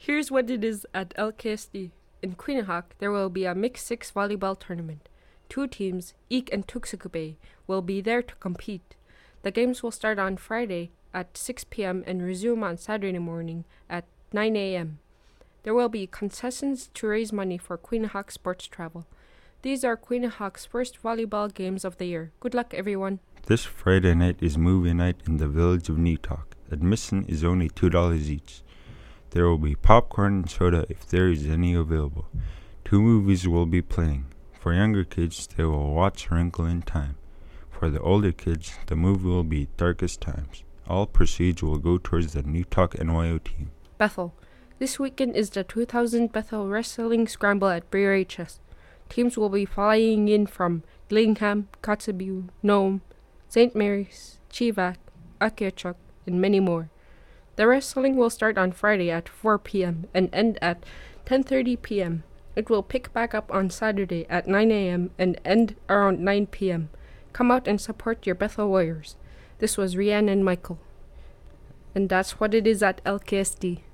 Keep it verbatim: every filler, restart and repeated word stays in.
Here's what it is at L K S D. In Quinahak, there will be a mixed six volleyball tournament. Two teams, Eek and Tuksukube, will be there to compete. The games will start on Friday at six p.m. and resume on Saturday morning at nine a.m. There will be concessions to raise money for Quinahak Sports Travel. These are Quinahak's first volleyball games of the year. Good luck, everyone. This Friday night is movie night in the village of Newtalk. Admission is only two dollars each. There will be popcorn and soda if there is any available. Two movies will be playing. For younger kids, they will watch Wrinkle in Time. For the older kids, the movie will be Darkest Times. All proceeds will go towards the Newtalk N Y O team. Bethel. This weekend is the two thousand Bethel Wrestling Scramble at Breer H S. Teams will be flying in from Gillingham, Kotzebue, Nome, Saint Mary's, Chivak, Akiachuk, and many more. The wrestling will start on Friday at four p.m. and end at ten thirty p.m. It will pick back up on Saturday at nine a.m. and end around nine p.m. Come out and support your Bethel Warriors. This was Rianne and Michael. And that's what it is at L K S D.